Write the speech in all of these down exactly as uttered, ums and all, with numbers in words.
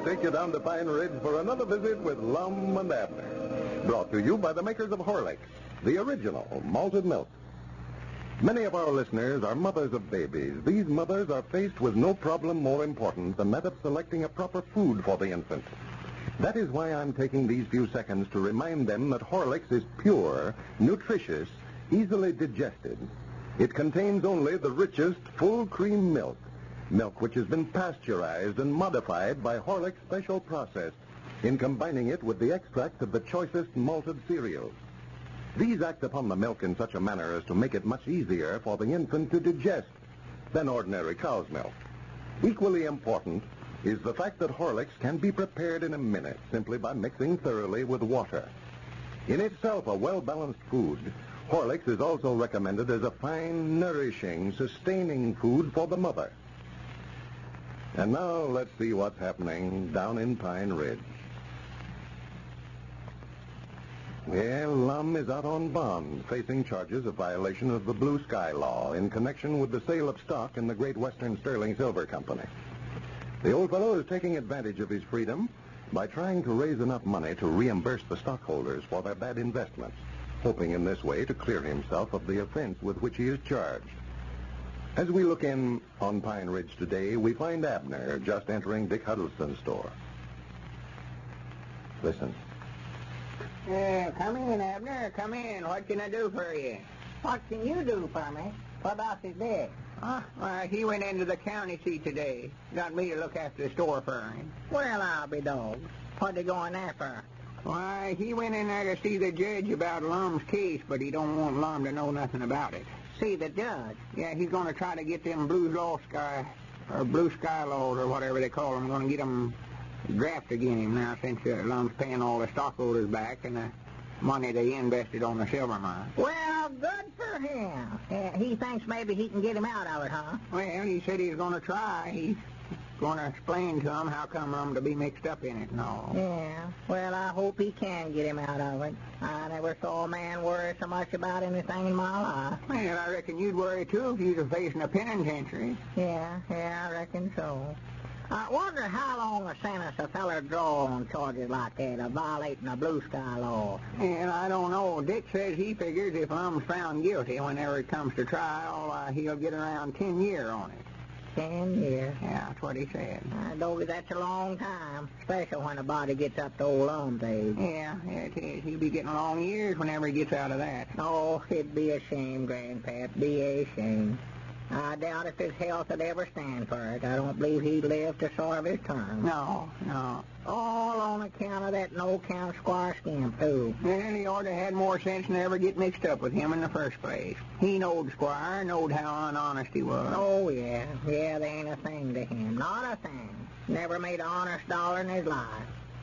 take you down to Pine Ridge for another visit with Lum and Abner. Brought to you by the makers of Horlicks, the original malted milk. Many of our listeners are mothers of babies. These mothers are faced with no problem more important than that of selecting a proper food for the infant. That is why I'm taking these few seconds to remind them that Horlicks is pure, nutritious, easily digested. It contains only the richest full-cream milk, milk which has been pasteurized and modified by Horlicks' special process in combining it with the extract of the choicest malted cereals. These act upon the milk in such a manner as to make it much easier for the infant to digest than ordinary cow's milk. Equally important is the fact that Horlicks can be prepared in a minute simply by mixing thoroughly with water. In itself a well-balanced food, Horlicks is also recommended as a fine, nourishing, sustaining food for the mother. And now let's see what's happening down in Pine Ridge. Well, Lum is out on bond, facing charges of violation of the Blue Sky Law in connection with the sale of stock in the Great Western Sterling Silver Company. The old fellow is taking advantage of his freedom by trying to raise enough money to reimburse the stockholders for their bad investments, hoping in this way to clear himself of the offense with which he is charged. As we look in on Pine Ridge today, we find Abner just entering Dick Huddleston's store. Listen. Uh, come in, Abner. Come in. What can I do for you? What can you do for me? What about his Dick? Huh? Well, he went into the county seat today. Got me to look after the store for him. Well, I'll be dogged. What'd he go in there for? Why, he went in there to see the judge about Lum's case, but he don't want Lum to know nothing about it. See the judge? Yeah, he's going to try to get them Blue Law Sky, or Blue Sky Laws, or whatever they call them, going to get them drafted against him now since uh, Lum's paying all the stockholders back and the money they invested on the silver mine. Well, good for him. Uh, he thinks maybe he can get him out of it, huh? Well, he said he's going to try. He's going to explain to him how come Lum to be mixed up in it and all. Yeah, well, I hope he can get him out of it. I never saw a man worry so much about anything in my life. Well, I reckon you'd worry, too, if you was facing a penitentiary. Yeah, yeah, I reckon so. I wonder how long a sentence a feller draw on charges like that of violating the Blue Sky Law. And I don't know. Dick says he figures if Lum's found guilty whenever it comes to trial, uh, he'll get around ten years on it. Ten years? Yeah, that's what he said. I know that's a long time, especially when a body gets up to old Lum's age. Yeah, yeah, it is. He'll be getting long years whenever he gets out of that. Oh, it'd be a shame, Grandpap. Be a shame. I doubt if his health would ever stand for it. I don't believe he'd live to serve his term. No, no. All on account of that no-count Squire Skimp, too. Well, he ought to have had more sense than ever get mixed up with him in the first place. He knowed Squire, knowed how unhonest he was. Oh, yeah. Yeah, there ain't a thing to him. Not a thing. Never made an honest dollar in his life.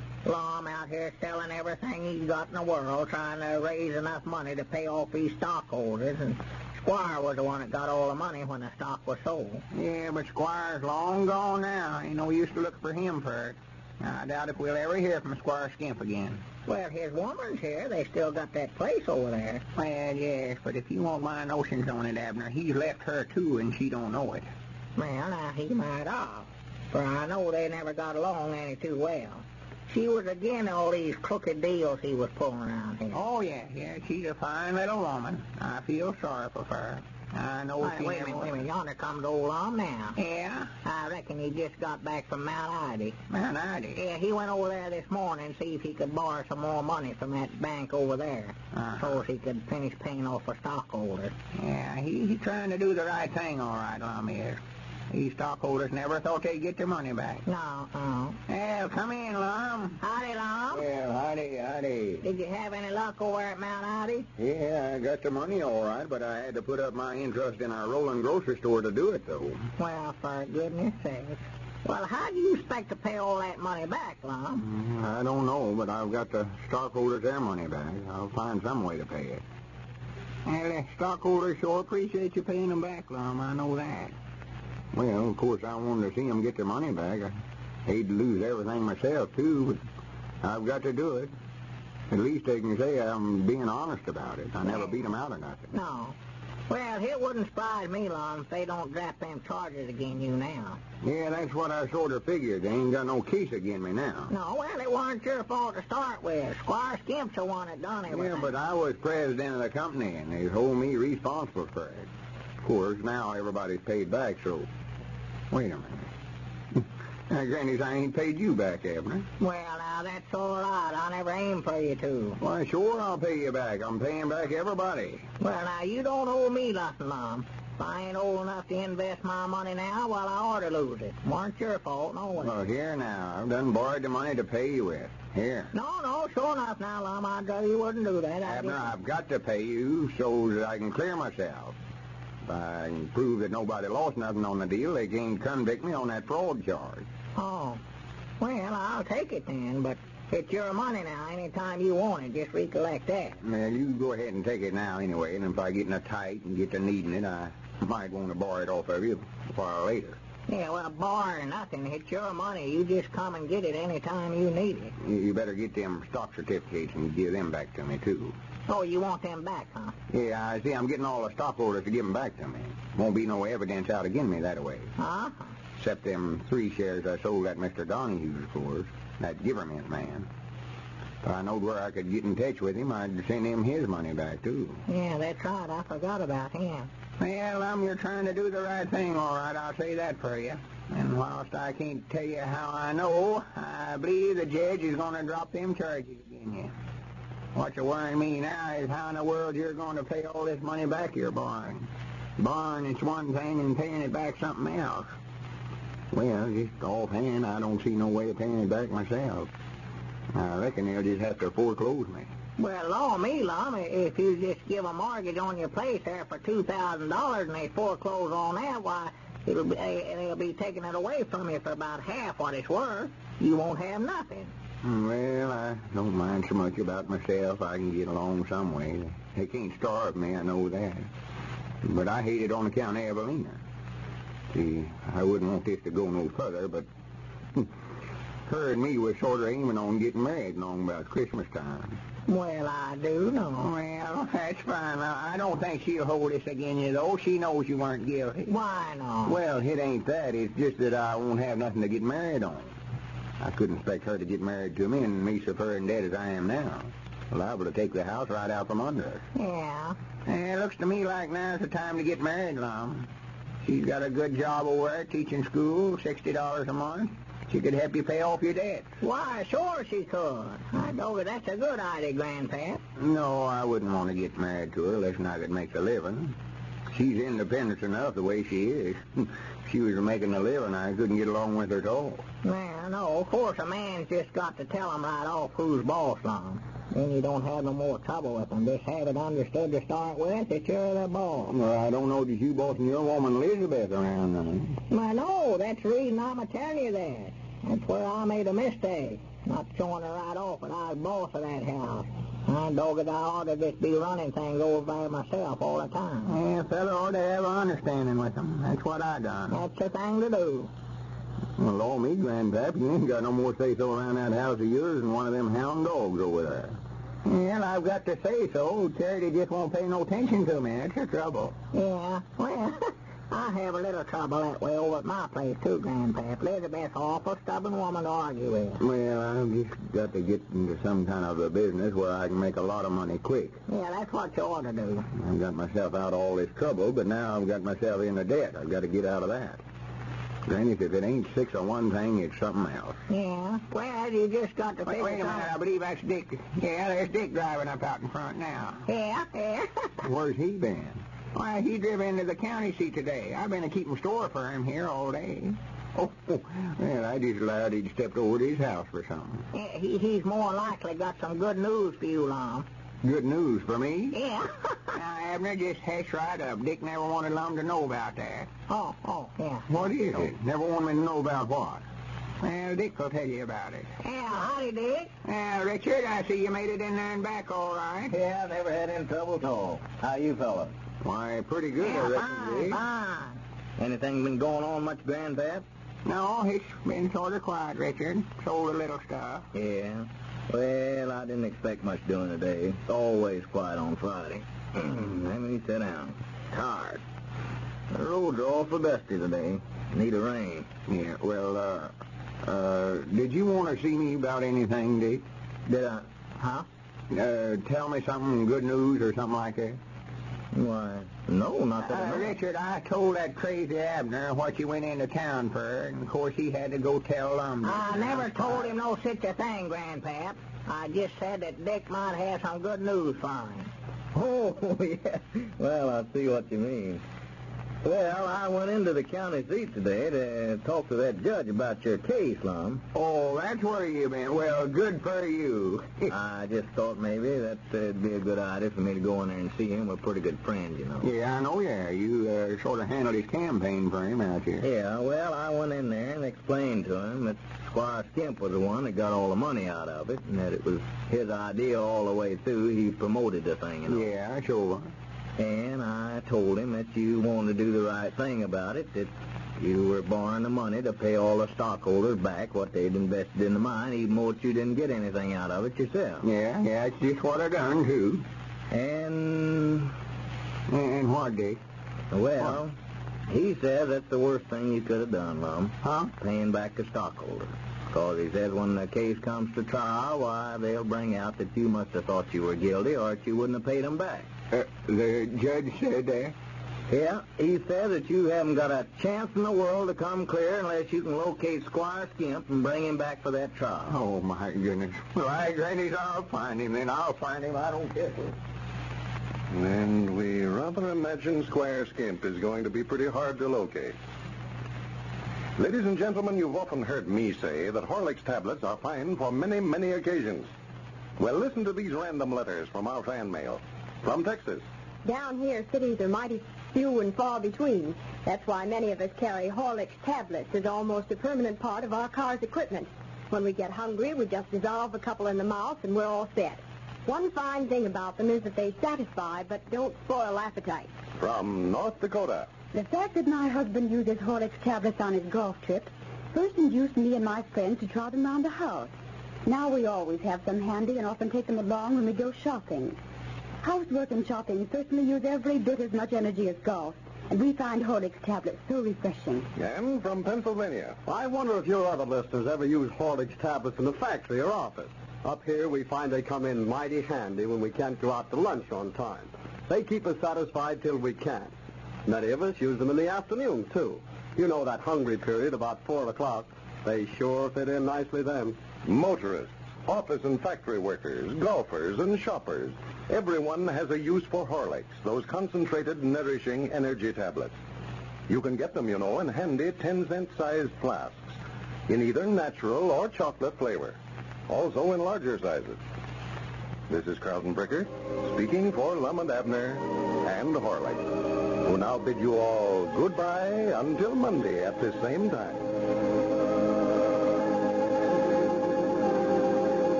Lum out here selling everything he's got in the world, trying to raise enough money to pay off his stockholders, and Squire was the one that got all the money when the stock was sold. Yeah, but Squire's long gone now. Ain't no use to look for him for it. I doubt if we'll ever hear from Squire Skimp again. Well, his woman's here. They still got that place over there. Well, yes, but if you want my notions on it, Abner, he's left her, too, and she don't know it. Well, now, he might have. For I know they never got along any too well. She was again all these crooked deals he was pulling around here. Oh, yeah, yeah, she's a fine little woman. I feel sorry for her. I know right, she wait a never... minute, wait a minute. Yonder comes old Lum now. Yeah? I reckon he just got back from Mount Ida. Mount Ida? Yeah, he went over there this morning to see if he could borrow some more money from that bank over there. Uh-huh. So he could finish paying off for stockholders. Yeah, he, he's trying to do the right thing, all right, Lum is. These stockholders never thought they'd get their money back. No, no. Well, come in, Lum. Howdy, Lum. Well, howdy, howdy. Did you have any luck over at Mount Ida? Yeah, I got the money all right, but I had to put up my interest in our rolling grocery store to do it, though. Well, for goodness sake. Well, how do you expect to pay all that money back, Lum? Mm, I don't know, but I've got the stockholders their money back. I'll find some way to pay it. Well, the stockholders sure appreciate you paying them back, Lum. I know that. Well, of course, I wanted to see them get their money back. I hate to lose everything myself, too, but I've got to do it. At least they can say I'm being honest about it. I never beat them out or nothing. No. Well, it wouldn't surprise me, Lon, if they don't drop them charges again you now. Yeah, that's what I sort of figured. They ain't got no case again me now. No, well, it wasn't your fault to start with. Squire Skimp's the one that done everything. Yeah, but I was president of the company, and they hold me responsible for it. Of course, now everybody's paid back, so... Wait a minute. Now, Granny, I ain't paid you back, haven't I? Well, now, that's all right. I never aim for you to. Why, sure, I'll pay you back. I'm paying back everybody. Well, now, you don't owe me nothing, Mom. If I ain't old enough to invest my money now, well, I ought to lose it. Weren't your fault, no way. Well, here now. I've done borrowed the money to pay you with. Here. No, no, sure enough now, Lum. I'd rather you wouldn't do that. Abner, I've got to pay you so that I can clear myself. If I can prove that nobody lost nothing on the deal, they can't convict me on that fraud charge. Oh. Well, I'll take it then, but it's your money now. Any time you want it, just recollect that. Well, you go ahead and take it now anyway, and if I get in a tight and get to needing it, I might want to borrow it off of you a while later. Yeah, well, barring nothing, it's your money. You just come and get it any time you need it. You, you better get them stock certificates and give them back to me, too. Oh, you want them back, huh? Yeah, I see. I'm getting all the stockholders to give them back to me. Won't be no evidence out against me that way. Uh-huh. Except them three shares I sold that Mister Donahue for, that Giverment man. If I knowed where I could get in touch with him, I'd send him his money back, too. Yeah, that's right. I forgot about him. Well, um, you're trying to do the right thing, all right. I'll say that for you. And whilst I can't tell you how I know, I believe the judge is going to drop them charges again you. What's worrying me now is how in the world you're going to pay all this money back you're borrowing. Borrowing it's one thing and paying it back something else. Well, just offhand, I don't see no way of paying it back myself. I reckon they'll just have to foreclose me. Well, law me, Lum, if you just give a mortgage on your place there for two thousand dollars and they foreclose on that, why, it'll be, they'll be taking it away from you for about half what it's worth. You won't have nothing. Well, I don't mind so much about myself. I can get along some way. They can't starve me, I know that. But I hate it on account of Evelina. See, I wouldn't want this to go no further, but her and me was sort of aiming on getting married long about Christmas time. Well, I do know. Well, that's fine. Now, I don't think she'll hold this against you, though. She knows you weren't guilty. Why not? Well, it ain't that. It's just that I won't have nothing to get married on. I couldn't expect her to get married to me and me so fur in debt as I am now. Liable to take the house right out from under us. Yeah. It looks to me like now's the time to get married, Lum. She's got a good job over there teaching school, sixty dollars a month. She could help you pay off your debt. Why, sure she could. I know that's a good idea, Grandpap. No, I wouldn't want to get married to her unless I could make a living. She's independent enough the way she is. If she was making a living, I couldn't get along with her at all. Well, no, of course, a man's just got to tell him right off who's boss, Lum. Then you don't have no more trouble with them. Just have it understood to start with that you're the boss. Well, I don't know that you bossing your woman Elizabeth around none. Well, no, that's the reason I'm a telling you that. That's where I made a mistake. Not showing her right off that I was boss of that house. I dog it, I ought to just be running things over by myself all the time. Yeah, a fella ought to have an understanding with them. That's what I done. That's the thing to do. Well, law me, Grandpap, you ain't got no more say-so around that house of yours than one of them hound dogs over there. Well, I've got to say so. Charity just won't pay no attention to me. That's her trouble. Yeah, well, I have a little trouble that way over at my place, too, Grandpap. Elizabeth's an awful stubborn woman to argue with. Well, I've just got to get into some kind of a business where I can make a lot of money quick. Yeah, that's what you ought to do. I've got myself out of all this trouble, but now I've got myself into debt. I've got to get out of that. Granny, if it ain't six of one thing, it's something else. Yeah, well, you just got to Wait, figure wait a minute. I believe that's Dick. Yeah, there's Dick driving up out in front now. Yeah, yeah. Where's he been? Why, he drove into the county seat today. I've been a keeping store for him here all day. Oh, well, I just allowed he'd stepped over to his house for something. Yeah, he, he's more likely got some good news for you, Lum. Good news for me? Yeah. Now, Abner, just hush right up. Dick never wanted Lum to know about that. Oh, oh, yeah. What is it? Never wanted me to know about what? Well, Dick will tell you about it. Yeah, howdy, Dick. Now, Richard, I see you made it in there and back all right. Yeah, never had any trouble at all. How you fellas? Why, pretty good, I Yeah, reckon, fine, Dick. fine. Anything been going on much, Grandpap? No, it's been sort of quiet, Richard. Sold a little stuff. Yeah. Well, I didn't expect much doing today. It's always quiet on Friday. Let me sit down. Tired. The roads are awful dusty today. Need a rain. Yeah, well, uh, uh, did you want to see me about anything, Dick? Did I? Huh? Uh, tell me something, good news or something like that? Why, no, not that I Uh, know. Richard, I told that crazy Abner what you went into town for, and of course he had to go tell Lumber. I never told him no such a thing, Grandpap. I just said that Dick might have some good news for him. Oh, yeah. Well, I see what you mean. Well, I went into the county seat today to talk to that judge about your case, Lum. Oh, that's where you been. Well, good for you. I just thought maybe that would be a good idea for me to go in there and see him. We're pretty good friends, you know. Yeah, I know, yeah. You uh, sort of handled his campaign for him out here. Yeah, well, I went in there and explained to him that Squire Skimp was the one that got all the money out of it, and that it was his idea all the way through. He promoted the thing, you know. Yeah, sure. And I told him that you wanted to do the right thing about it, that you were borrowing the money to pay all the stockholders back what they'd invested in the mine, even though you didn't get anything out of it yourself. Yeah, yeah, it's just what I done, too. And, And what, Dick? well, he says that's the worst thing you could have done, Lum. Huh? Paying back the stockholders. Because he says when the case comes to trial, why, they'll bring out that you must have thought you were guilty or that you wouldn't have paid them back. Uh, the judge said that? Yeah, he said that you haven't got a chance in the world to come clear unless you can locate Squire Skimp and bring him back for that trial. Oh, my goodness. Well, I grannies, I'll find him, then I'll find him. I don't care. And we rather imagine Squire Skimp is going to be pretty hard to locate. Ladies and gentlemen, you've often heard me say that Horlicks tablets are fine for many, many occasions. Well, listen to these random letters from our fan mail. From Texas. Down here, cities are mighty few and far between. That's why many of us carry Horlicks tablets as almost a permanent part of our car's equipment. When we get hungry, we just dissolve a couple in the mouth and we're all set. One fine thing about them is that they satisfy but don't spoil appetite. From North Dakota. The fact that my husband uses Horlicks tablets on his golf trips first induced me and my friends to trot them around the house. Now we always have some handy and often take them along when we go shopping. Housework and shopping certainly use every bit as much energy as golf, and we find Horlicks tablets so refreshing. And from Pennsylvania. I wonder if your other listeners ever use Horlicks tablets in the factory or office. Up here, we find they come in mighty handy when we can't go out to lunch on time. They keep us satisfied till we can't. Many of us use them in the afternoon, too. You know that hungry period about four o'clock. They sure fit in nicely then. Motorists, office and factory workers, golfers, and shoppers. Everyone has a use for Horlicks, those concentrated, nourishing energy tablets. You can get them, you know, in handy ten-cent sized flasks, in either natural or chocolate flavor. Also in larger sizes. This is Carlton Bricker, speaking for Lum and Abner and Horlicks, who now bid you all goodbye until Monday at this same time.